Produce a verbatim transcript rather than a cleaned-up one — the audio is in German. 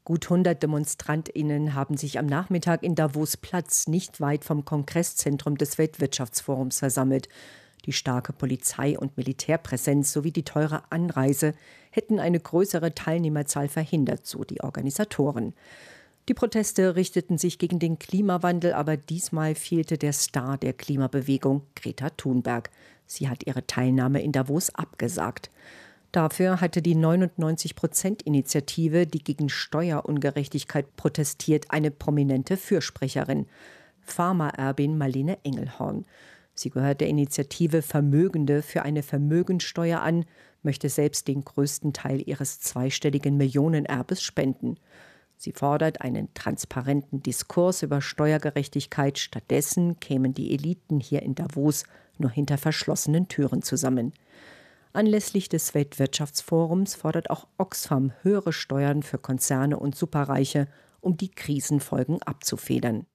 Gut hundert DemonstrantInnen haben sich am Nachmittag in Davos-Platz nicht weit vom Kongresszentrum des Weltwirtschaftsforums versammelt. Die starke Polizei- und Militärpräsenz sowie die teure Anreise hätten eine größere Teilnehmerzahl verhindert, so die Organisatoren. Die Proteste richteten sich gegen den Klimawandel, aber diesmal fehlte der Star der Klimabewegung, Greta Thunberg. Sie hat ihre Teilnahme in Davos abgesagt. Dafür hatte die neunundneunzig-Prozent-Initiative, die gegen Steuerungerechtigkeit protestiert, eine prominente Fürsprecherin, Pharma-Erbin Marlene Engelhorn. Sie gehört der Initiative Vermögende für eine Vermögensteuer an, möchte selbst den größten Teil ihres zweistelligen Millionenerbes spenden. Sie fordert einen transparenten Diskurs über Steuergerechtigkeit. Stattdessen kämen die Eliten hier in Davos nur hinter verschlossenen Türen zusammen. Anlässlich des Weltwirtschaftsforums fordert auch Oxfam höhere Steuern für Konzerne und Superreiche, um die Krisenfolgen abzufedern.